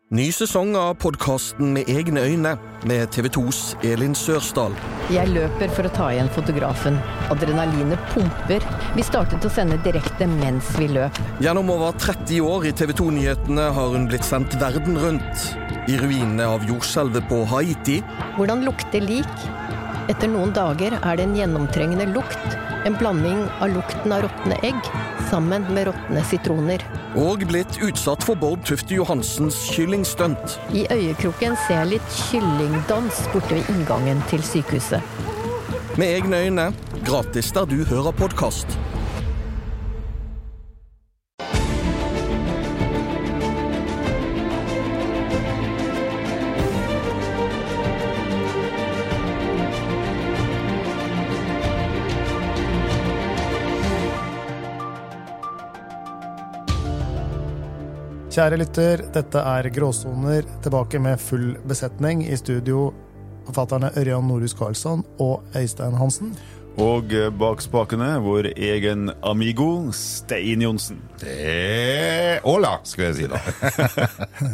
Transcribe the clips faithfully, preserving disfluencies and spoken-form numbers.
Ny sesong av podcasten Med egne øyne, med T V to's Elin Sørsdal. Jeg løper for å ta igjen fotografen. Adrenalinet pumper. Vi startet å sende direkte mens vi løp. Gjennom over tretti år i T V to-nyhetene har hun blitt sendt verden rundt. I ruinene av jordskjelvet på Haiti. Hvordan lukter lik? Etter noen dager er det en gjennomtrengende lukt. En blanding av lukten av råtne egg, sammen med råtne sitroner. Og blitt utsatt for Bård Tufte Johansens kyllingstunt. I øyekroken ser jeg litt kyllingdans borte ved inngangen til sykehuset. Med egne øyne, gratis der du hører podcast. Kjære lytter, dette er Gråsoner, tilbake med full besetning i studio, forfatterne Ørjan Norhus Karlsson og Øystein Hansen. Og bak spakene vår egen amigo Stein Jonsen. Det... Hola, skal jeg si da.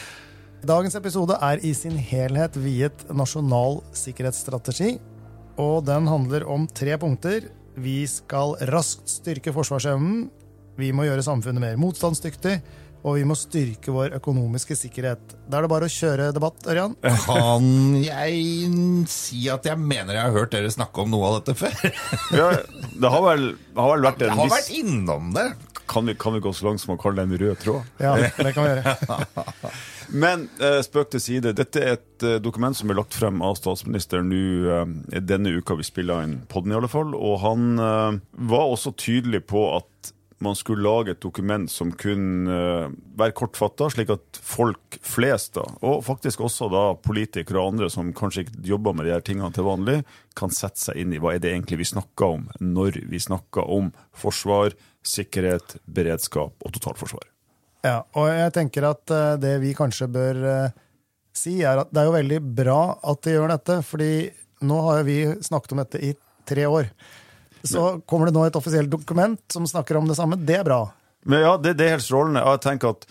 Dagens episode er i sin helhet viet nasjonal sikkerhetsstrategi, og den handler om tre punkter. Vi skal raskt styrke forsvarsevnen, vi må gjøre samfunnet mer motstandsdyktig, og vi må styrke vår økonomiske sikkerhet. Da er det bare å kjøre debatt, Ørjan. Kan jeg si at jeg mener jeg har hørt dere snakke om noe av dette før? Ja, det har vel, har vel vært en viss... Jeg har viss... vært innom det. Kan vi, kan vi gå så langt som å kalle det en rød tråd? Ja, det kan vi gjøre. Men eh, spøk til side, dette er et eh, dokument som er lagt frem av statsministeren nå eh, denne uka vi spiller inn podden i alle fall, og han eh, var også tydelig på at man skulle lage et dokument som kunne uh, være kortfattet, slik at folk flest, da, og faktisk også da politikere og andre som kanskje ikke jobber med de her tingene til vanlig, kan sette seg inn i hva er det egentlig vi snakker om når vi snakker om forsvar, sikkerhet, beredskap og totalforsvar. Ja, og jeg tenker at uh, det vi kanskje bør uh, si er at det er jo veldig bra at de gjør dette, fordi nå har vi snakket om dette i tre år. Så kommer det nå et offisielt dokument som snakker om det samme. Det er bra. Men ja, det, det er helt strålende. Jeg tenker at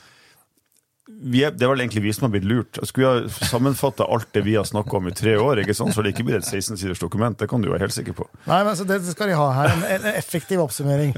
vi er, det er vel egentlig vi som har blitt lurt. Jeg skulle ha sammenfattet alt det vi har snakket om i tre år, ikke sant? Så det ikke blir et seksten-siders dokument. Det kan du være helt sikker på. Nei, men så det skal de ha her. En, en effektiv oppsummering.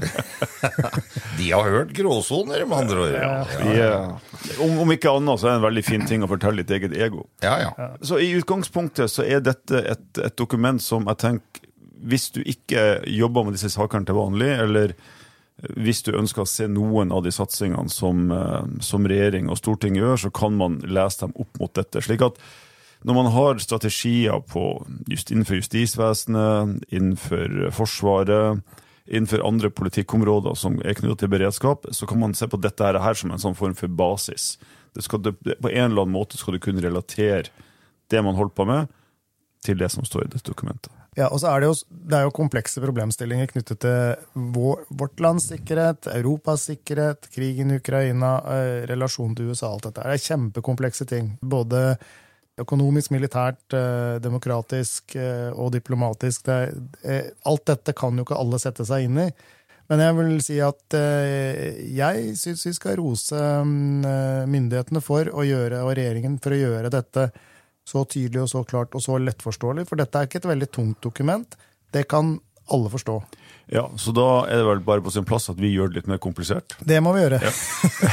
De har hørt gråsoner, med andre ord. Ja, ja. Ja. Om, om ikke annet så er det en veldig fin ting å fortelle ditt eget ego. Ja, ja. Så i utgangspunktet så er dette et, et dokument som jeg tenker hvis du ikke jobber med disse sakene til vanlig, eller hvis du ønsker å se noen av de satsingene som, som regjering og storting gjør, så kan man lese dem opp mot dette. Slik at når man har strategier på, just innenfor justisvesenet, innenfor forsvaret, innenfor andre politikkområder som er knyttet til beredskap, så kan man se på dette her som en sånn form for basis. Det skal, på en eller annen måte skal du kunne relatere det man holder på med til det som står i dette dokumentet. Ja, og så er det jo, det er jo komplekse problemstillinger knyttet til vår, vårt lands sikkerhet, Europas sikkerhet, krigen i Ukraina, eh, relasjon til U S A, alt dette. Det er kjempekomplekse ting. Både økonomisk, militært, eh, demokratisk eh, og diplomatisk. Det er, eh, alt dette kan jo ikke alle sette seg inn i. Men jeg vil si at eh, jeg synes vi skal rose eh, myndighetene for å gjøre, og regjeringen for å gjøre dette så tydelig og så klart og så lettforståelig, for dette er ikke et veldig tungt dokument. Det kan alle forstå. Ja, så da er det vel bare på sin plass at vi gjør det litt mer komplisert. Det må vi gjøre. Ja.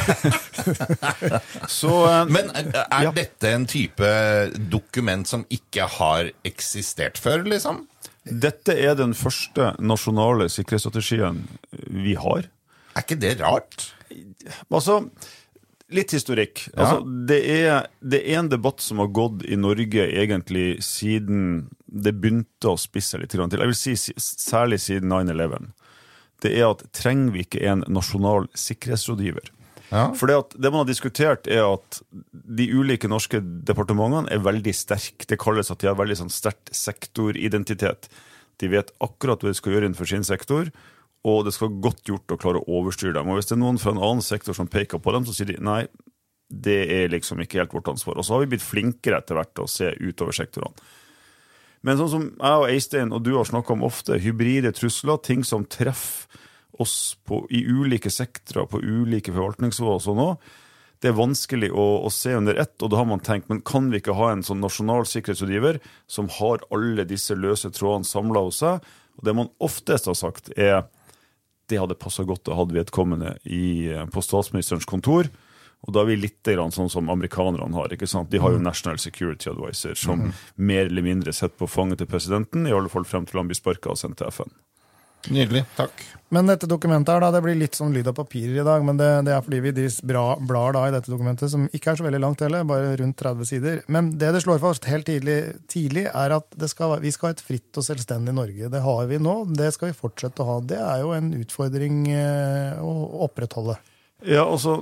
så, Men er ja. dette en type dokument som ikke har eksistert før, liksom? Dette er den første nasjonale sikkerhetsstrategien vi har. Er ikke det rart? Altså... Litt historikk. Ja. Altså, det, er, det er en debatt som har gått i Norge egentlig siden det begynte å spisse litt til. Jeg vil si særlig siden nine eleven. Det er at trenger vi ikke en nasjonal sikkerhetsrådgiver? Ja. For det, at, det man har diskutert er at de ulike norske departementene er veldig sterke. Det kalles at de har veldig sånn sterkt sektoridentitet. De vet akkurat hva de skal gjøre innenfor sin sektor, og det skal godt gjort å klare å overstyre dem. Og hvis det er noen fra en annen sektor som peker på dem, så sier de, nei, det er liksom ikke helt vårt ansvar. Og så har vi blitt flinkere etter hvert til å se utover sektorene. Men sånn som jeg og Øystein og du har snakket om ofte, hybride trusler, ting som treffer oss på, i ulike sektorer, på ulike forvaltningsnivåer og sånn også, det er vanskelig å, å se under ett, og da har man tenkt, men kan vi ikke ha en sånn nasjonal sikkerhetsrådgiver som har alle disse løse trådene samlet hos seg? Og det man oftest har sagt er, det hadde passet godt å ha vedkommende i, på statsministerens kontor, og da er vi litt grann sånn som amerikanerne har, ikke sant? De har jo National Security Advisor, som mm. mer eller mindre sett på fanget til presidenten, i alle fall frem til han blir sparket og sendt til F N. Nydelig, takk. Men dette dokumentet her da, det blir litt sånn lyd av papirer i dag, men det, det er fordi vi de bra, blar da i dette dokumentet, som ikke er så veldig langt heller, bare rundt tretti sider. Men det det slår fast helt tidlig, tidlig er at det skal, vi skal ha et fritt og selvstendig Norge. Det har vi nå, det skal vi fortsette å ha. Det er jo en utfordring eh, å opprettholde. Ja, altså,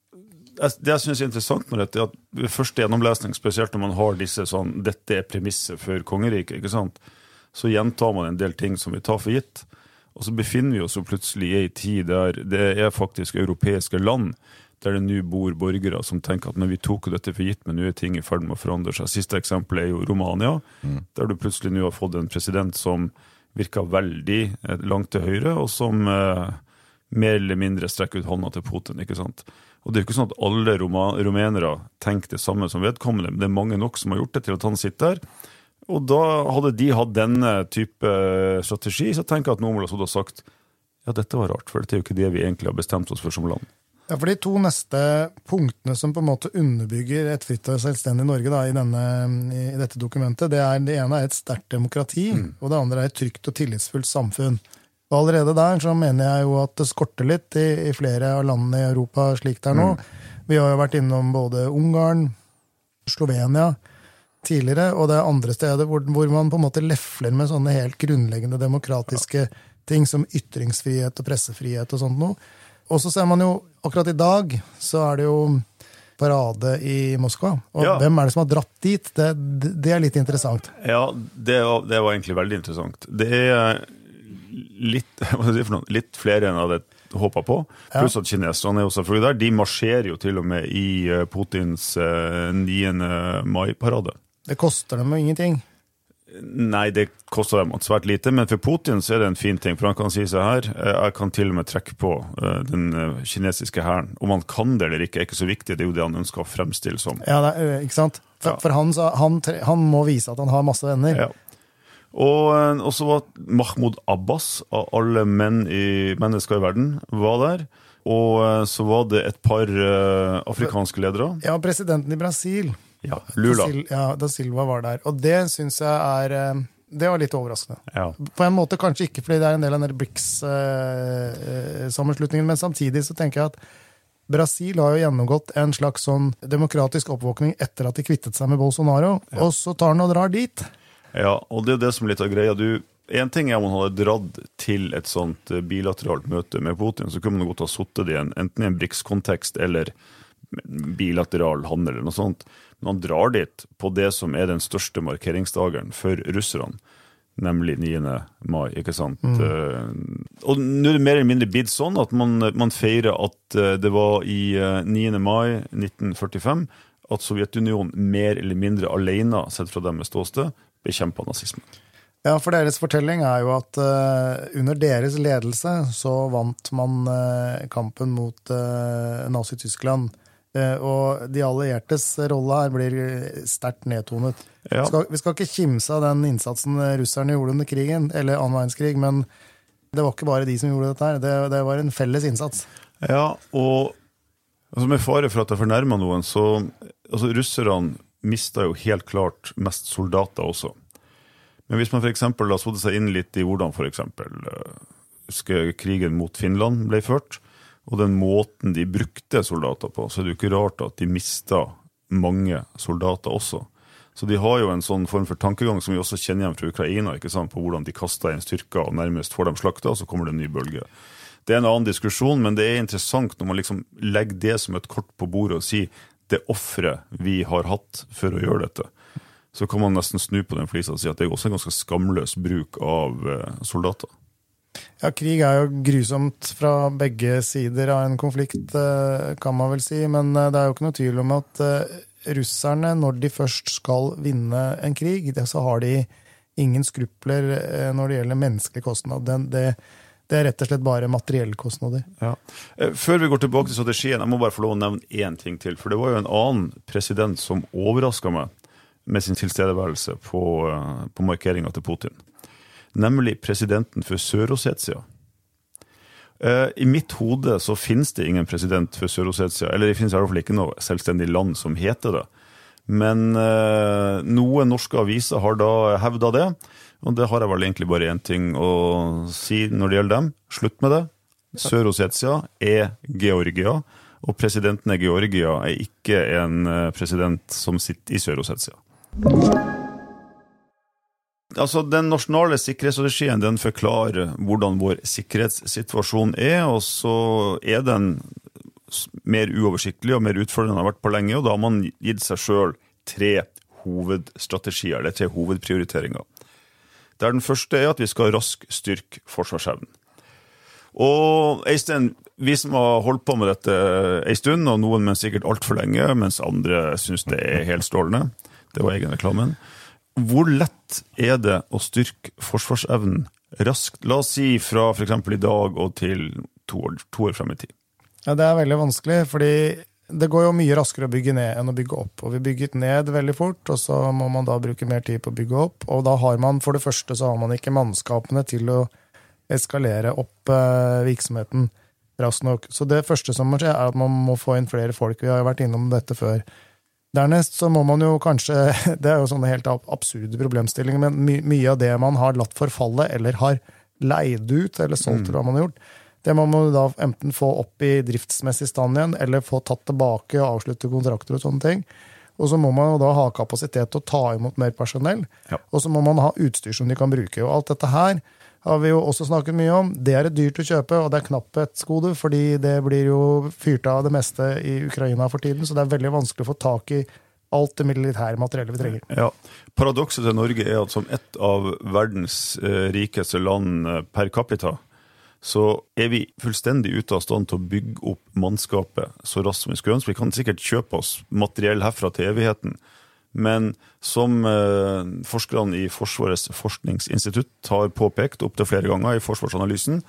det jeg synes er interessant med dette, er at ved første gjennomlesning, spesielt når man har disse sånn, dette er premisset for kongeriket, ikke sant? Så gjentar man en del ting som vi tar for gitt. Og så befinner vi oss jo plutselig i en tid der det er faktisk europeiske land, der det nå bor borgere som tenker at men vi tok jo dette for gitt, men nå er ting i ferd med å forandre seg. Siste eksempel er jo Romania, mm. der du plutselig nå har fått en president som virker veldig langt til høyre, og som eh, mer eller mindre strekker ut hånda til Putin, ikke sant? Og det er jo ikke sånn at alle roma- rumenere tenker det samme som vedkommende, men det er mange nok som har gjort det til at han sitter der. Og da hadde de hatt denne type strategi, så tenker jeg at noen ville ha sagt, ja, dette var rart, for det er jo ikke det vi egentlig har bestemt oss for som land. Ja, for de to neste punktene som på en måte underbygger et fritt og selvstendig Norge da, i, denne, i dette dokumentet, det, er, det ene er et sterkt demokrati, mm. og det andre er et trygt og tillitsfullt samfunn. Og allerede der så mener jeg jo at det skorter litt i, i flere av landene i Europa slik det er nå. Mm. Vi har jo vært innom både Ungarn, Slovenia tidligere, og det er andre steder hvor, hvor man på en måte lefler med sånne helt grunnleggende demokratiske ja. ting som ytringsfrihet og pressefrihet og sånt noe. Og så ser man jo, akkurat i dag, så er det jo parade i Moskva. Og ja. hvem er det som har dratt dit? Det, det er litt interessant. Ja, det var, det var egentlig veldig interessant. Det er litt, hva skal jeg si for noe, litt flere enn jeg hadde håpet på. Pluss at kineserne er jo selvfølgelig der. De marsjerer jo til og med i Putins niende mai-parade. Det koster dem jo ingenting. Nei, det koster dem svært lite, men for Putin så er det en fin ting, for han kan si seg her, jeg kan til og med trekke på den kinesiske hæren. Om han kan det eller ikke er ikke så viktig, det er jo det han ønsker å fremstille som. Ja, det er, ikke sant? For, ja. for han, han, han må vise at han har masse venner. Ja. Og, og så var Mahmoud Abbas, av alle menn i mennesker i verden, var der. Og så var det et par uh, afrikanske ledere. Ja, presidenten i Brasil. Ja, Lula. Da, ja, da Silva var der. Og det synes jeg er, det var litt overraskende. Ja. På en måte kanskje ikke, fordi det er en del av den BRICS-sammenslutningen, men samtidig så tenker jeg at Brasil har jo gjennomgått en slags sånn demokratisk oppvåkning etter at de kvittet seg med Bolsonaro, ja. og så tar han og drar dit. Ja, og det er det som er litt av greia. Du, en ting er om han hadde dratt til et sånt bilateralt møte med Putin, så kunne man godt ha suttet det i en, enten i en BRICS-kontekst eller bilateral handel eller noe sånt. Men han drar dit på det som er den største markeringsdagen for russerne, nemlig niende mai, ikke sant? Mm. Og nå er det mer eller mindre blitt sånn at man, man feirer at det var i niende mai nitten førtifem at Sovjetunionen mer eller mindre alene, sett fra dem med ståsted, bekjempet nazismen. Ja, for deres fortelling er jo at uh, under deres ledelse så vant man uh, kampen mot uh, Nazi-Tyskland. Uh, og de alliertes rolle her blir sterkt nedtonet. Ja. Skal, vi skal ikke kimse av den innsatsen russerne gjorde under krigen, eller annen verdenskrig, men det var ikke bare de som gjorde dette her. Det, det var en felles innsats. Ja, og altså, med fare for at jeg fornærmer noen, så altså, russerne mistet jo helt klart mest soldater også. Men hvis man for eksempel da så det seg inn litt i hvordan for eksempel uh, krigen mot Finland ble ført, og den måten de brukte soldater på, så er det jo ikke rart at de mistet mange soldater også. Så de har jo en sånn form for tankegang som vi også kjenner igjen fra Ukraina, ikke sant, på hvordan de kastet inn styrker og nærmest får dem slakta, og så kommer det en ny bølge. Det er en annen diskusjon, men det er interessant når man liksom legger det som et kort på bordet og sier det offeret vi har hatt for å gjøre dette. Så kan man nesten snu på den flisa og si at det er også en ganske skamløs bruk av soldater. Ja, krig er jo grusomt fra begge sider av en konflikt, kan man vel si, men det er jo ikke noe tvil om at russerne, når de først skal vinne en krig, så har de ingen skrupler når det gjelder menneskelig kostnad. Det, det, Det er rett og slett bare materielle kostnader. Ja. Før vi går tilbake til strategien, jeg må bare få lov å nevne én ting til, for det var jo en annen president som overrasket meg med sin tilstedeværelse på, på markeringen til Putin. Nemlig presidenten for Sør-Ossetia. I mitt hode så finnes det ingen president for Sør-Ossetia, eller det finnes i hvert fall ikke noe selvstendig land som heter det. Men eh, noen norske aviser har da hevdet det, og det har jeg vel egentlig bare en ting å si når det gjelder dem. Slutt med det. Sør-Ossetia er Georgia, og presidenten i Georgia er ikke en president som sitter i Sør-Ossetia. Altså, den nasjonale sikkerhetsstrategien, den forklarer hvordan vår sikkerhetssituasjon er, og så er den mer uoversiktlig og mer utfordrende enn den har vært på lenge, og da har man gitt seg selv tre hovedstrategier, eller tre hovedprioriteringer. Der den første er at vi skal raskt styrke forsvarsevnen. Og Øystein, vi som har holdt på med dette en stund, og noen men sikkert alt for lenge, mens andre synes det er helt strålende, det var egen reklamen. Hvor lett er det å styrke forsvarsevnen raskt? La oss si fra for eksempel i dag og til to år, to år frem i tid. Ja, det er veldig vanskelig, fordi det går jo mye raskere å bygge ned enn å bygge opp. Og vi bygget ned veldig fort, og så må man da bruke mer tid på å bygge opp. Og da har man, for det første så har man ikke mannskapene til å eskalere opp eh, virksomheten raskt nok. Så det første som må skje er at man må få inn flere folk. Vi har jo vært innom dette før. Dernest så må man jo kanskje, det er jo sånne helt absurde problemstillinger, men my, mye av det man har latt forfalle, eller har leid ut, eller solgt til hva man har gjort, det må man da enten få opp i driftsmessig stand igjen, eller få tatt tilbake og avslutte kontrakter og sånne ting. Og så må man jo da ha kapasitet til å ta imot mer personell, ja. Og så må man ha utstyr som de kan bruke. Og alt dette her har vi jo også snakket mye om. Det er dyrt å kjøpe, og det er knapphetsgode, fordi det blir jo fyrt av det meste i Ukraina for tiden, så det er veldig vanskelig å få tak i alt det militære materiellet vi trenger. Ja, paradokset til Norge er at som et av verdens rikeste land per capita, så er vi fullstendig ute av stand til å bygge opp mannskapet så raskt som vi skulle ønske. Vi kan sikkert kjøpe oss materiell herfra til evigheten, men som eh, forskerne i Forsvarets forskningsinstitutt har påpekt opp til flere ganger i forsvarsanalysen,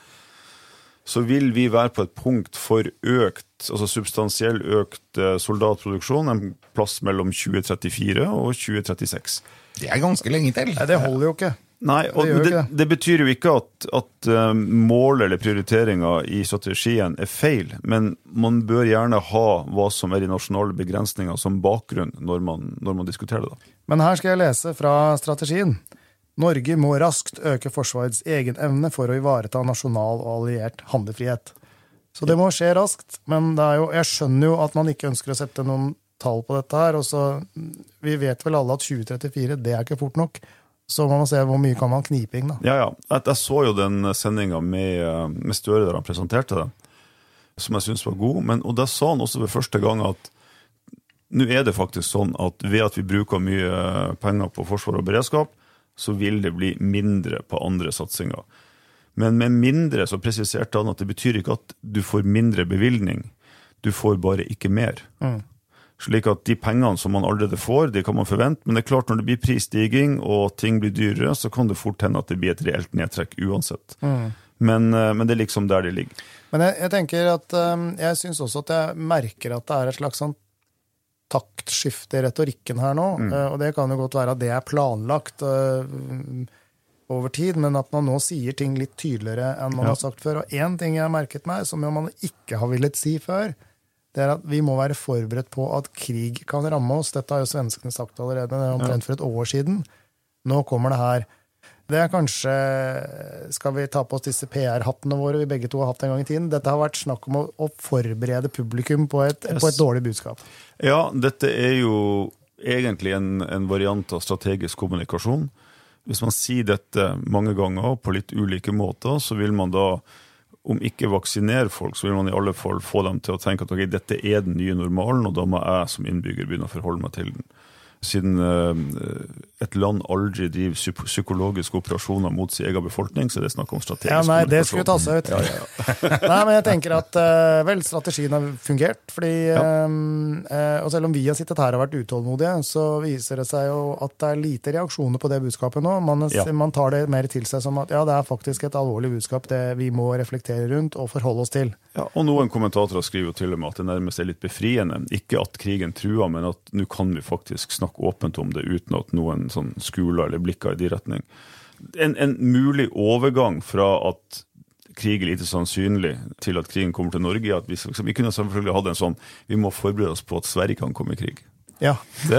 så vil vi være på et punkt for økt, altså substansiell økt eh, soldatproduksjon, en plass mellom tjue trettifire og tjue trettiseks. Det er ganske lenge til. Nei, det holder jo ikke. Nei, og det, det, det betyr jo ikke at, at uh, mål eller prioriteringer i strategien er feil, men man bør gjerne ha hva som er de nasjonale begrensninger som bakgrunn når man, når man diskuterer det. Da. Men her skal jeg lese fra strategien. Norge må raskt øke forsvarets egen evne for å ivareta nasjonal og alliert handlefrihet. Så det må skje raskt, men det er jo, jeg skjønner jo at man ikke ønsker å sette noen tall på dette her, og så, vi vet vel alle at tjue trettifire, det er ikke fort nok. Så må man se hvor mye kan man knipe inn da. Ja, ja. Jeg så jo den sendingen med, med Støre der han presenterte det, som jeg synes var god, men, og da sa han også ved første gang at nå er det faktisk sånn at ved at vi bruker mye penger på forsvar og beredskap, så vil det bli mindre på andre satsinger. Men med mindre så presiserte han at det betyr ikke at du får mindre bevilgning, du får bare ikke mer. Mm. Slik at de pengene som man allerede får, det kan man forvente, men det er klart når det blir prisstiging og ting blir dyrere, så kan det fort hende at det blir et reelt nedtrekk uansett. Mm. Men, men det er liksom der det ligger. Men jeg, jeg tenker at, jeg synes også at jeg merker at det er et slags sånn taktskifte i retorikken her nå, mm. og det kan jo godt være at det er planlagt uh, over tid, men at man nå sier ting litt tydeligere enn man ja. Har sagt før. Og en ting jeg har merket meg, som man ikke har villet si før, det er at vi må være forberedt på at krig kan ramme oss. Dette har jo svenskene sagt allerede, det er omtrent for et år siden. Nå kommer det her. Det er kanskje, skal vi ta på oss disse P R-hattene våre vi begge to har hatt en gang i tiden. Dette har vært snakk om å, å forberede publikum på et, yes. på et dårlig budskap. Ja, dette er jo egentlig en, en variant av strategisk kommunikasjon. Hvis man sier dette mange ganger på litt ulike måter, så vil man da om ikke vaksinere folk, så vil man i alle fall få dem til å tenke at okay, dette er den nye normalen, og da må jeg som innbygger begynne å forholde meg til den. siden et land aldri driver psykologiske operasjoner mot sin egen befolkning, så det er snakk om strategisk ja, nei, det skulle ta seg ut. Ja, ja, ja. Nei, men jeg tenker at uh, vel, strategien har fungert, fordi ja. um, uh, og selv om vi har sittet her og vært utålmodige, så viser det seg jo at det er lite reaksjoner på det budskapet nå. Man, ja. man tar det mer til seg som at ja, det er faktisk et alvorlig budskap det vi må reflektere rundt og forholde oss til. Ja, og noen kommentatorer skriver jo til og med at det nærmest er litt befriende. Ikke at krigen truer, men at nå kan vi faktisk snakke åpent om det uten at noen sånn skuler eller blikker i de retning. En, en mulig overgang fra at krig er lite sannsynlig til at krigen kommer til Norge, at vi, vi kunne selvfølgelig hatt en sånn, vi må forberede oss på at Sverige kan komme i krig. Ja. Det,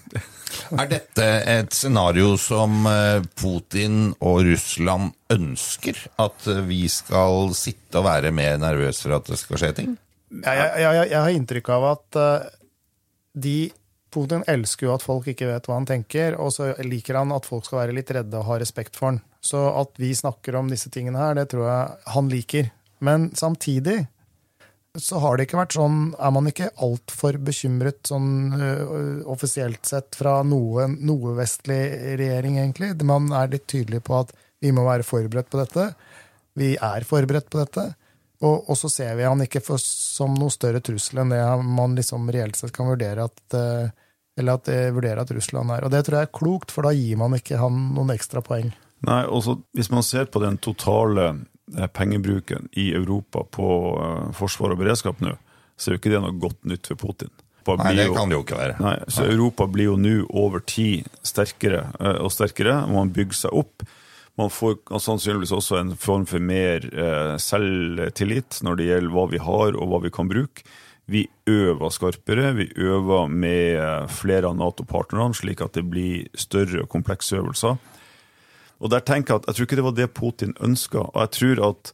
er dette et scenario som Putin og Russland ønsker? At vi skal sitte og være mer nervøse for at det skal skje ting? Jeg, jeg, jeg, jeg har inntrykk av at uh, de Putin elsker jo at folk ikke vet hva han tenker, og så liker han at folk skal være litt redde og ha respekt for han. Så at vi snakker om disse tingene her, det tror jeg han liker. Men samtidig så har det ikke vært sånn, er man ikke alt for bekymret sånn uh, offisielt sett fra noe, noe vestlig regjering egentlig. Man er litt tydelig på at vi må være forberedt på dette. Vi er forberedt på dette. Og, og så ser vi han ikke for, som noe større trussel enn det man liksom reelt sett kan vurdere at, uh, eller at, uh, vurdere at Russland er. Og det tror jeg er klokt, for da gir man ikke han noen ekstra poeng. Nei, også hvis man ser på den totale pengebruken i Europa på uh, forsvar og beredskap nå, så er jo ikke det noe godt nytt for Putin. Nei, det kan det jo ikke være. Nei, så nei. Europa blir jo nå over tid sterkere uh, og sterkere, og man bygger seg opp. Man får sannsynligvis også en form for mer uh, selvtillit når det gjelder hva vi har og hva vi kan bruke. Vi øver skarpere, vi øver med uh, flere av NATO-partnerne, slik at det blir større og komplekse øvelser. Og der tenker jeg at jeg tror ikke det var det Putin ønsket, og jeg tror at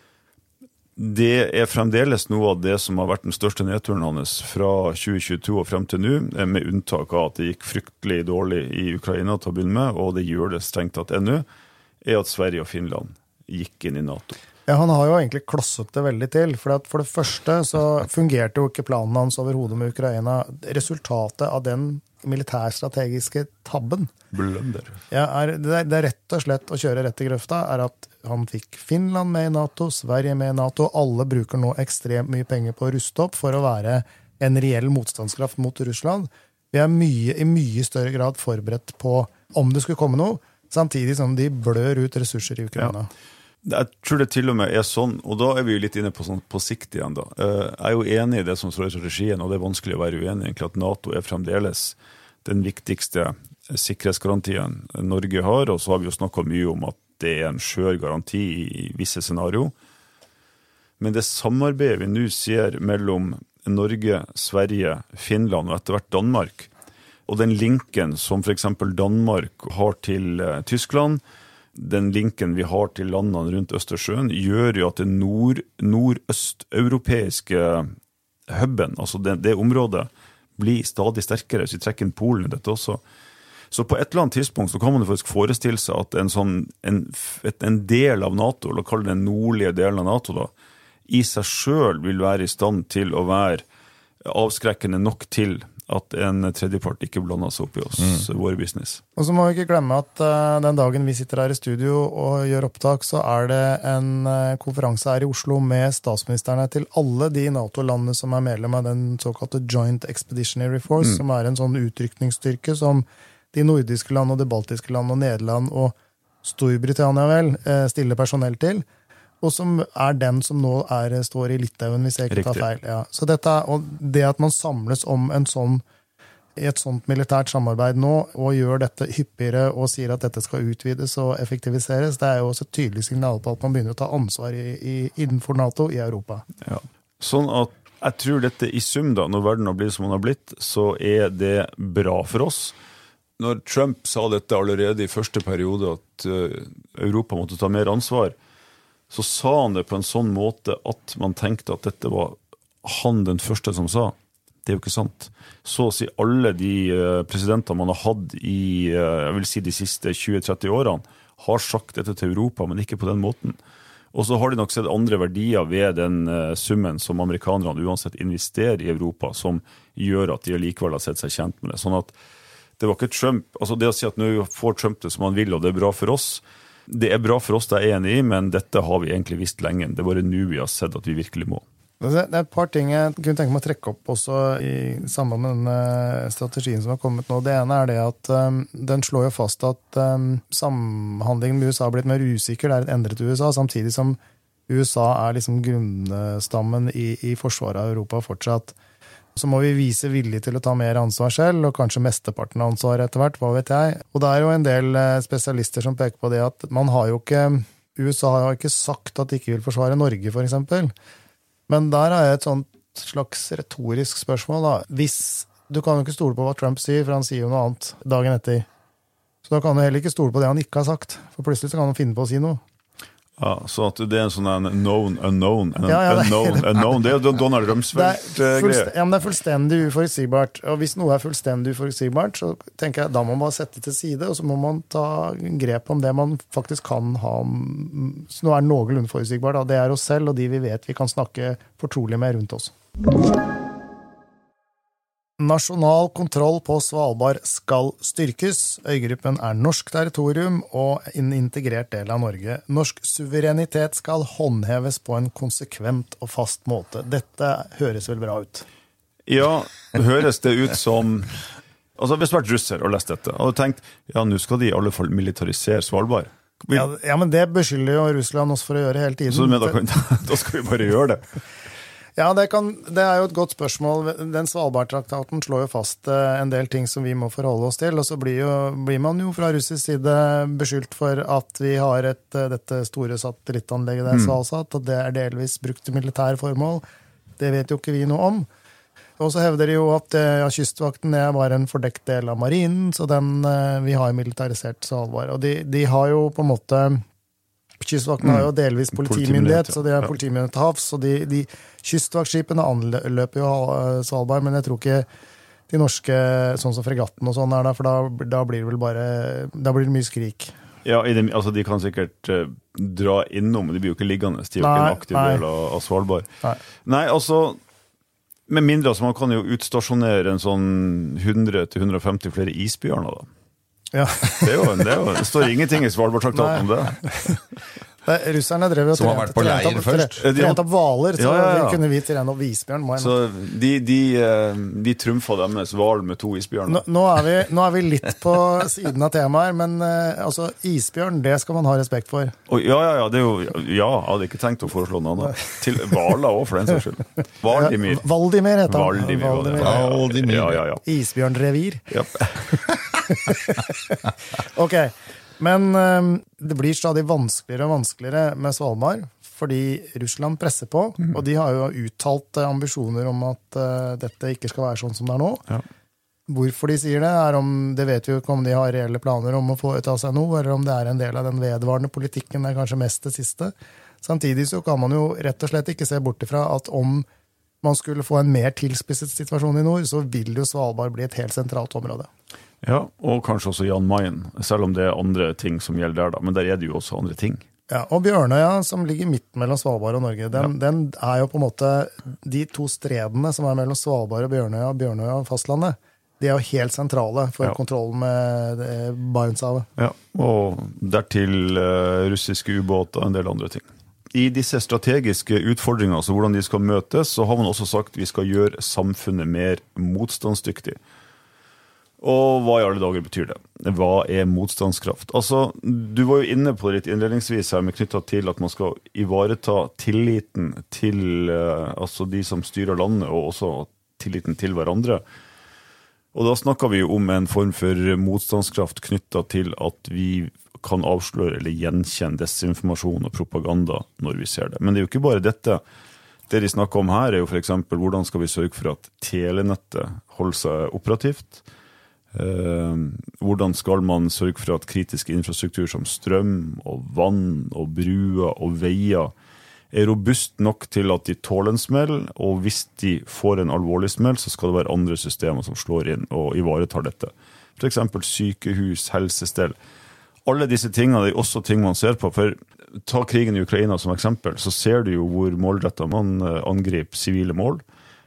det er fremdeles noe av det som har vært den største nedturen hans fra tjue tjueto og frem til nå, med unntak av at det gikk fryktelig dårlig i Ukraina til å begynne med, og det gjør det strengt tatt ennå, er at Sverige og Finland gikk inn i NATO. Ja, han har jo egentlig klosset det veldig til, for at for det første så fungerte jo ikke planen hans overhodet med Ukraina. Resultatet av den militærstrategiske tabben Blunder. Ja, er, det, er, det er rett og slett å kjøre rett i grøfta, er at han fikk Finland med i NATO, Sverige med i NATO, alle bruker nå ekstremt mye penger på å ruste opp for å være en reell motstandskraft mot Russland. Vi er mye, i mye større grad forberedt på om det skulle komme noe, samtidig som de blør ut ressurser i Ukraina. Ja. Jeg tror det til og med er sånn, og da er vi jo litt inne på, sånn, på sikt igjen da. Jeg er jo enig i det som står i strategien, og det er vanskelig å være uenig egentlig at NATO er fremdeles den viktigste sikkerhetsgarantien Norge har, og så har vi jo snakket mye om at det er en skjør garanti i visse scenario. Men det samarbeidet vi nå ser mellom Norge, Sverige, Finland og etter hvert Danmark, og den linken som for eksempel Danmark har til uh, Tyskland, den linken vi har til landene rundt Østersjøen, gjør jo at det nord, nordøsteuropeiske hubben, altså det, det området, blir stadig sterkere, så vi trekker inn Polen i dette også. Så på et eller annet tidspunkt så kan man faktisk forestille seg at en, sånn, en, en del av NATO, eller kall det den nordlige delen av NATO da, i seg selv vil være i stand til å være avskrekkende nok til at en tredjepart ikke blander seg opp i oss, mm. vår business. Og så må vi ikke glemme at uh, den dagen vi sitter her i studio og gjør opptak, så er det en uh, konferanse her i Oslo med statsministerne til alle de NATO-landene som er medlem av den såkalte Joint Expeditionary Force, mm. som er en sånn utrykningsstyrke som de nordiske land og de baltiske land og Nederland og Storbritannia vel uh, stiller personell til, og som er den som nå er, står i Litauen, hvis jeg ikke tar feil. Ja. Så dette, og det at man samles om en sånn, i et sånt militært samarbeid nå, og gjør dette hyppigere og sier at dette skal utvides og effektiviseres, det er jo også et tydelig signal på at man begynner å ta ansvar i, i, innenfor NATO i Europa. Ja. Sånn at jeg tror dette i sum da, når verden har blitt som den har blitt, så er det bra for oss. Når Trump sa dette allerede i første periode, at uh, Europa måtte ta mer ansvar, så sa han det på en sånn måte at man tenkte at dette var han den første som sa. Det er jo ikke sant. Så å si alle de presidenter man har hatt i, jeg vil si de siste tjue til tretti årene, har sagt dette til Europa, men ikke på den måten. Og så har de nok sett andre verdier ved den summen som amerikanerne uansett investerer i Europa, som gjør at de likevel har sett seg kjent med det. Sånn at Det var ikke Trump, altså det å si at nå får Trump det som han vil, og det er bra for oss, det er bra for oss, det er jeg enig i, men dette har vi egentlig visst lenge. Det er bare nå vi har sett at vi virkelig må. Det er et par ting jeg kunne tenke meg å trekke opp også i samband med denne strategien som har kommet nå. Det ene er det at um, den slår jo fast at um, samhandlingen med U S A har blitt mer usikker, det er et endret U S A, samtidig som U S A er liksom grunnstammen i, i forsvaret av Europa fortsatt. Så må vi vise vilje til å ta mer ansvar selv, og kanskje mesteparten av ansvar etter hvert, hva vet jeg. Og det er jo en del spesialister som peker på det at man har jo ikke, U S A har ikke sagt at de ikke vil forsvare Norge, for eksempel. Men der har jeg et sånt slags retorisk spørsmål da. Hvis, du kan jo ikke stole på hva Trump sier, for han sier jo noe annet dagen etter. Så da kan du heller ikke stole på det han ikke har sagt, for plutselig så kan han finne på å si noe. Ja, så at det er en sånn en known unknown, en ja, ja, det, unknown unknown, det er jo Donald Rumsfeld-greie. Ja, men det er fullstendig uforutsigbart, og hvis noe er fullstendig uforutsigbart, så tenker jeg, da må man bare sette til side, og så må man ta grep om det man faktisk kan ha, så nå er noenlunde forutsigbart, da. Det er oss selv, og de vi vet vi kan snakke fortrolig med rundt oss. Nasjonal kontroll på Svalbard skal styrkes. Øygruppen er norsk territorium og en integrert del av Norge. Norsk suverenitet skal håndheves på en konsekvent og fast måte. Dette høres vel bra ut? Ja, høres det ut som... Altså, hvis du har vært russer og lest dette, og tenkt, ja, nå skal de i alle fall militarisere Svalbard. Ja, ja, men det beskylder jo Russland oss for å gjøre hele tiden. Så men, da, kan, da skal vi bare gjøre det. Ja, det, kan, det er jo et godt spørsmål. Den Svalbard-traktaten slår jo fast en del ting som vi må forholde oss til, og så blir, jo, blir man jo fra russisk side beskyldt for at vi har et, dette store satellittanlegget der, mm. Svalsat, og det er delvis brukt til militære formål. Det vet jo ikke vi noe om. Og så hevder de jo at ja, kystvakten er bare en fordekt del av marinen, så den, vi har militarisert Svalbard. Og de, de har jo på en måte... Kystvakten har jo delvis politimyndighet, så det er politimyndighet til havs, og de, de kystvaktskipene anløper jo Svalbard, men jeg tror ikke de norske, sånn som fregatten og sånn er der, for da, da blir det vel bare, da blir det mye skrik. Ja, det, altså de kan sikkert uh, dra innom, men de blir jo ikke liggende, de er jo ikke en aktiv del av, av Svalbard. Nei. Nei, altså, med mindre, altså man kan jo utstasjonere en sånn hundre til hundre og femti flere isbjørner da. Ja. Det, er jo, det, er jo, det står ingenting i Svalbard-traktaten om det. det. Russerne drev jo som har vært på leir opp, først. Trent opp valer, så ja, ja, ja. kunne vi trene opp isbjørn. Så de, de, de trumfa deres val med to isbjørner. Nå, nå, er vi, nå er vi litt på siden av temaet, men uh, altså, isbjørn, det skal man ha respekt for. Oh, ja, ja, ja, det er jo, ja, jeg hadde ikke tenkt å foreslå noe annet. Til valer også, for den saks skyld. Valdimir. Ja, Valdimir heter han. Valdimir, Valdimir. Valdimir. Ja, ja, ja. Isbjørnrevir. Ja. Ok, men um, det blir stadig vanskeligere og vanskeligere med Svalbard, fordi Russland presser på, mm. og de har jo uttalt uh, ambisjoner om at uh, dette ikke skal være sånn som det er nå. Ja. Hvorfor de sier det, er om, det vet vi jo ikke om de har reelle planer om å få ut av seg noe, eller om det er en del av den vedvarende politikken, det er kanskje mest det siste. Samtidig så kan man jo rett og slett ikke se bort ifra at om man skulle få en mer tilspisset situasjon i nord, så vil jo Svalbard bli et helt sentralt område. Ja, og kanskje også Jan Mayen, selv om det er andre ting som gjelder der da, men der er det jo også andre ting. Ja, og Bjørnøya, som ligger midt mellom Svalbard og Norge, den, ja. den er jo på en måte de to stredene som er mellom Svalbard og Bjørnøya, Bjørnøya og fastlandet. De er jo helt sentrale for ja. kontrollen med Barentshavet. Ja, og dertil uh, russiske ubåter og en del andre ting. I disse strategiske utfordringene, altså hvordan de skal møtes, så har man også sagt at vi skal gjøre samfunnet mer motstandsdyktig. Og hva i alle dager betyr det? Hva er motstandskraft? Altså, du var jo inne på det litt innledningsvis her med knyttet til at man skal ivareta tilliten til uh, altså de som styrer landet, og også tilliten til hverandre. Og da snakker vi jo om en form for motstandskraft knyttet til at vi kan avsløre eller gjenkjenne desinformasjon og propaganda når vi ser det. Men det er jo ikke bare dette. Det de snakker om her er jo for eksempel hvordan skal vi sørge for at telenettet holder seg operativt. Uh, hvordan skal man sørge for at kritisk infrastruktur som strøm og vann og bruer og veier er robust nok til at de tåler en smell, og hvis de får en alvorlig smell, så skal det være andre systemer som slår inn og ivaretar dette. For eksempel sykehus, helsestell. Alle disse tingene er også ting man ser på, for ta krigen i Ukraina som eksempel, så ser du jo hvor målrettet man angriper sivile mål.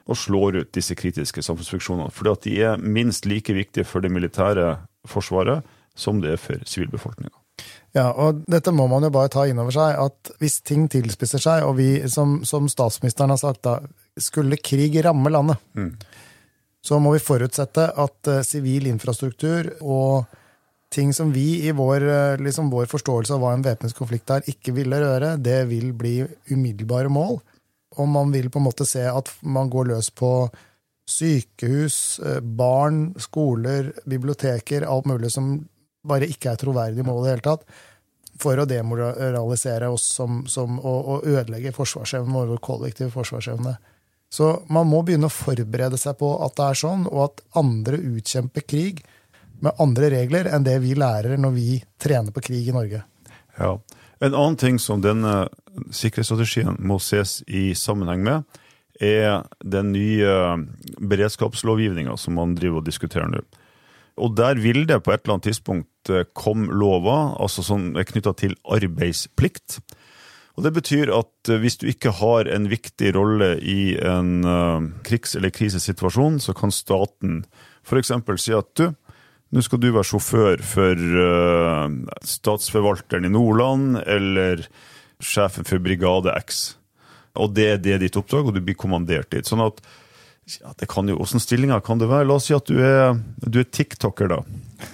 og slår ut disse kritiske samfunnsfunksjonene, fordi at de er minst like viktige for det militære forsvaret som det er for sivilbefolkningen. Ja, og dette må man jo bare ta inn over seg, at hvis ting tilspisser seg, og vi, som, som statsministeren har sagt da, skulle krig ramme landet, mm. så må vi forutsette at sivil uh, infrastruktur og ting som vi i vår, uh, liksom vår forståelse av hva en væpnet konflikt er, ikke ville røre, det vil bli umiddelbare mål. Og man vil på en måte se at man går løs på sykehus, uh, barn, skoler, biblioteker, alt mulig som bare ikke er troverdig mål i det hele tatt, for å demoralisere oss som, som, og, og ødelegge forsvarsevnen, vår kollektive forsvarsevne. Så man må begynne å forberede seg på at det er sånn, og at andre utkjemper krig med andre regler enn det vi lærer når vi trener på krig i Norge. Ja. En annen ting som denne sikkerhetsstrategien må ses i sammenheng med, er den nye beredskapslovgivningen som man driver og diskuterer nå. Og der vil det på et eller annet tidspunkt komme lover, altså som er knyttet til arbeidsplikt. Og det betyr at hvis du ikke har en viktig rolle i en uh, krigs- eller krisesituasjon, så kan staten for eksempel si at du, nå skal du være sjåfør for uh, statsforvalteren i Nordland, eller sjefen for Brigade X. Og det er det ditt oppdrag, og du blir kommandert dit. Sånn at ja, det kan jo, hvordan stillinger kan det være? La oss si at du er, du er TikToker da.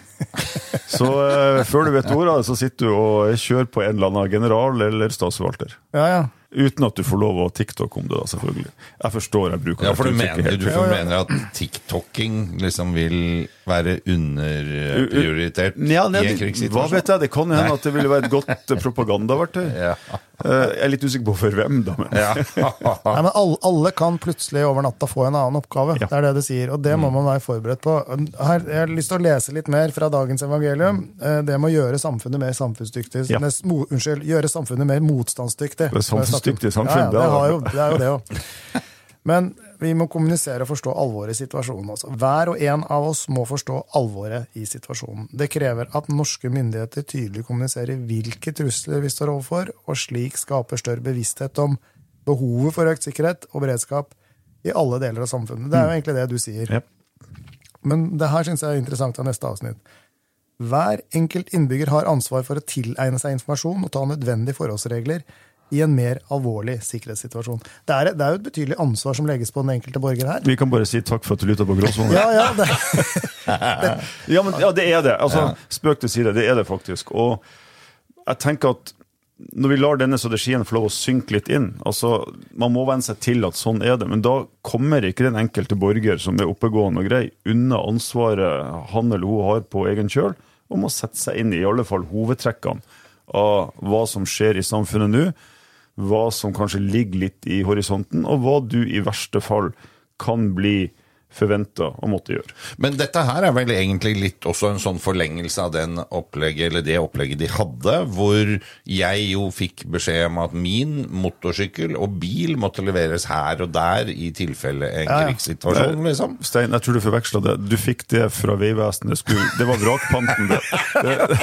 Så eh, før du vet ordet, så sitter du og kjører på en eller annen general eller statsforvalter. Ja, ja. Uten at du får lov å TikTok om det da, selvfølgelig. Jeg forstår, jeg bruker ja, for det. Du mener, du ja, ja. mener at TikToking liksom vil være underprioritert ja, nei, i en krigssituasjon? Hva vet jeg? Det kan hende at det ville være et godt propagandaverktøy. Ja. Jeg er litt usikker på for hvem da. Men. Ja. Nei, men alle, alle kan plutselig over natta få en annen oppgave. Ja. Det er det det sier, og det må man være forberedt på. Her, jeg har lyst til å lese litt mer fra dagens evangelium. Det må gjøre samfunnet mer samfunnsdyktig. Ja. Nest, mo, unnskyld, gjøre samfunnet mer motstandsdyktig. Det er samfunnsdyktig samfunn. Ja, ja, det, har jo, det er jo det også. Men vi må kommunisere og forstå alvoret i situasjonen. Altså. Hver og en av oss må forstå alvoret i situasjonen. Det krever at norske myndigheter tydelig kommuniserer hvilke trusler vi står overfor, og slik skaper større bevissthet om behovet for økt sikkerhet og beredskap i alle deler av samfunnet. Det er jo egentlig det du sier. Yep. Men det her synes jeg er interessant av neste avsnitt. Hver enkelt innbygger har ansvar for å tilegne seg informasjon og ta nødvendige forholdsregler i en mer alvorlig sikkerhetssituasjon. Det er, det er jo et betydelig ansvar som legges på den enkelte borger her. Vi kan bare si takk for at du lytter på Gråsonen. Ja, ja, det. det. Ja, men, ja, det er det. Altså, ja. Spøk til side, det er det faktisk. Og jeg tenker at når vi lar denne strategien få lov å synke litt inn, altså, man må venne seg til at sånn er det, men da kommer ikke den enkelte borger som er oppegående og grei unna ansvaret han eller hun har på egen kjøl, og må sette seg inn i i alle fall hovedtrekkene av hva som skjer i samfunnet nå, hva som kanskje ligger litt i horisonten, og hva du i verste fall kan bli forventet å måtte gjøre. Men dette her er vel egentlig litt også en sånn forlengelse av den opplegget, eller det opplegget de hadde, hvor jeg jo fikk beskjed om at min motorsykkel og bil måtte leveres her og der i tilfelle en ja, ja. krigssituasjon, liksom. Stein, jeg tror du forvekslet det. Du fikk det fra Veivesenet. Det var vrakpanten det. det.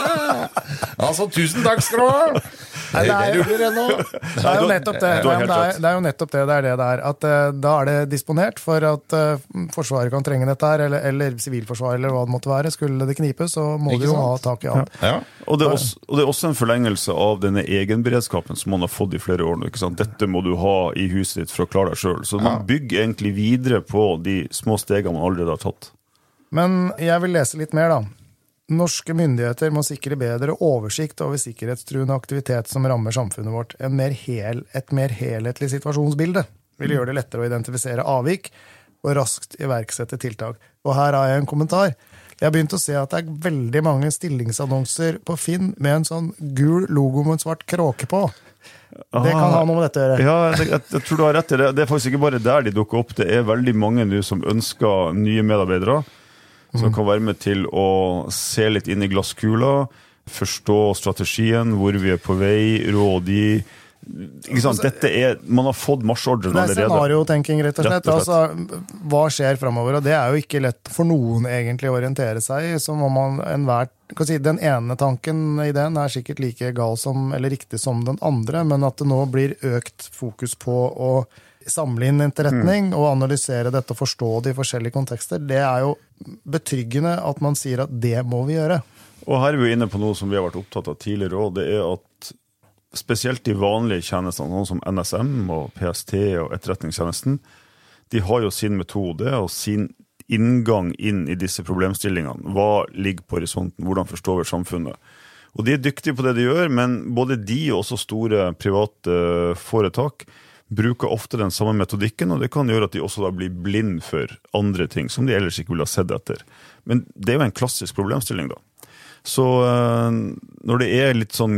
Altså, tusen takk skal du ha! Nei, det, er jo, det er jo nettopp det. Det er, det er jo nettopp det, det er det der. At uh, da er det disponert for at uh, Forsvaret kan trenge dette her, eller, eller sivilforsvar, eller hva det måtte være. Skulle det knipe, så må du jo ha tak i alt. Ja. Ja. Og, det også, og det er også en forlengelse av denne egenberedskapen som man har fått i flere år nå. Ikke sant? Dette må du ha i huset ditt for å klare deg selv. Så man bygger egentlig videre på de små stegene man allerede har tatt. Men jeg vil lese litt mer da. Norske myndigheter må sikre bedre oversikt over sikkerhetstruende aktivitet som rammer samfunnet vårt. En mer hel, et mer helhetlig situasjonsbilde vil gjøre det lettere å identifisere avvik og raskt iverksette tiltak. Og her har jeg en kommentar. Jeg har begynt å se at det er veldig mange stillingsannonser på Finn med en sånn gul logo med en svart kråke på. Det kan ha noe med dette å gjøre. Ja, jeg, jeg, jeg tror du har rett i det. Det er faktisk ikke bare der de dukker opp. Det er veldig mange nu som ønsker nye medarbeidere, som kan være med til å se litt inn i glasskula, forstå strategien, hvor vi er på vei, rådgi. Ikke sant? Dette er, man har fått marsjordren allerede. Det er scenariotenking, rett og slett. Rett og slett. Altså, hva skjer fremover? Og det er jo ikke lett for noen egentlig å orientere seg i. Så må man enhver, kan si, den ene tanken i den er sikkert like gal som, eller riktig som den andre, men at det nå blir økt fokus på å samle inn etterretning og analysere dette og forstå de forskjellige kontekster, det er jo betryggende at man sier at det må vi gjøre. Og her er vi inne på noe som vi har vært opptatt av tidligere også, det er at spesielt de vanlige tjenestene, noen som N S M og P S T og etterretningstjenesten, de har jo sin metode og sin inngang inn i disse problemstillingene. Hva ligger på horisonten? Hvordan forstår vi samfunnet? Og de er dyktige på det de gjør, men både de og også store private foretak bruker ofte den samme metodikken, og det kan gjøre at de også da blir blind for andre ting som de ellers ikke ville ha sett etter. Men det er jo en klassisk problemstilling da. Så når det er litt sånn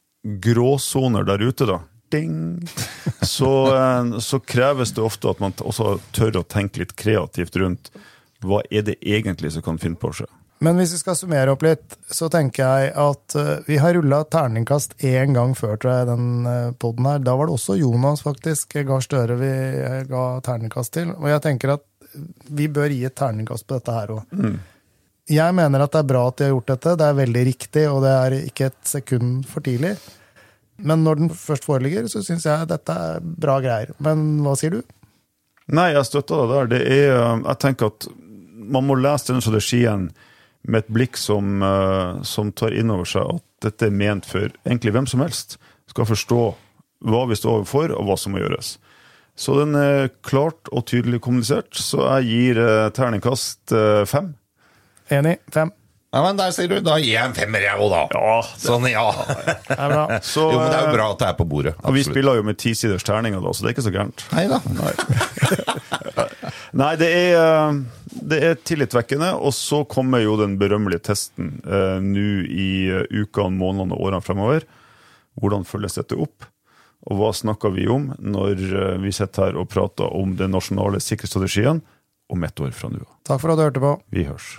gråsoner der ute da, ding, så, så kreves det ofte at man også tør å tenke litt kreativt rundt hva er det egentlig som kan finne på seg. Men hvis vi skal summere opp litt, så tenker jeg at vi har rullet terningkast en gang før, tror jeg, den podden her. Da var det også Jonas faktisk, Gahr Støre, vi ga terningkast til. Og jeg tenker at vi bør gi et terningkast på dette her også. Mm. Jeg mener at det er bra at de har gjort dette, det er veldig riktig, og det er ikke et sekund for tidlig. Men når den først foreligger, så synes jeg dette er bra greier. Men hva sier du? Nei, jeg støtter det der. Det er, jeg tenker at man må lese denne strategien med et blikk som, uh, som tar inn over seg at dette er ment for egentlig hvem som helst skal forstå hva vi står overfor og hva som må gjøres. Så den er klart og tydelig kommunisert, så jeg gir uh, terningkast uh, fem. Enig, fem. Ja, men der sier du, da gir jeg en femmer jeg også da. Ja, det, sånn, ja. Det er bra. Så, jo, men det er jo bra at det er på bordet. Og vi spiller jo med tisiders terninger da, så det er ikke så gærent. Neida. Nei. Nei, det er, det er tillitvekkende, og så kommer jo den berømmelige testen eh, nå i ukene, månedene og årene fremover. Hvordan følges dette opp? Og hva snakker vi om når vi sitter her og prater om den nasjonale sikkerhetsstrategien om ett år fra nå? Takk for at du hørte på. Vi hørs.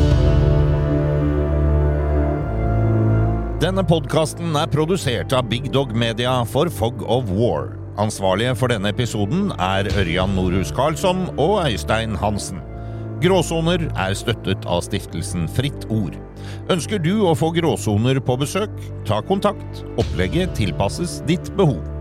Denne podcasten er produsert av Big Dog Media for Fog of War. Ansvarlige for denne episoden er Ørjan Norhus Karlsson og Øystein Hansen. Gråsoner er støttet av stiftelsen Fritt Ord. Ønsker du å få gråsoner på besøk? Ta kontakt. Opplegget tilpasses ditt behov.